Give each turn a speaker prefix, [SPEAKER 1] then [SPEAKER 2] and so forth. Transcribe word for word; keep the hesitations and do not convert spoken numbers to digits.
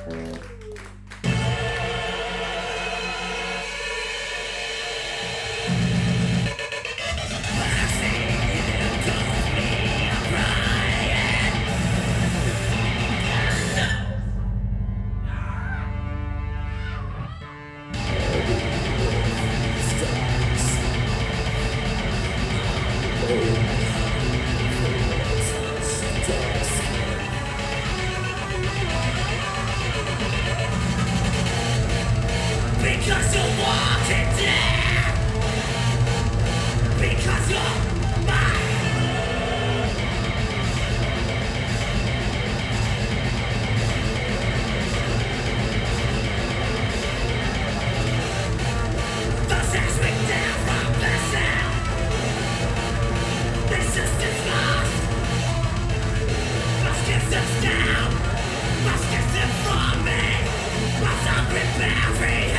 [SPEAKER 1] Because you're walking dead. Because you're mine. The sands ring down from the sound. Resistance lost. Must get them down. Must get them from me. Must not prepare.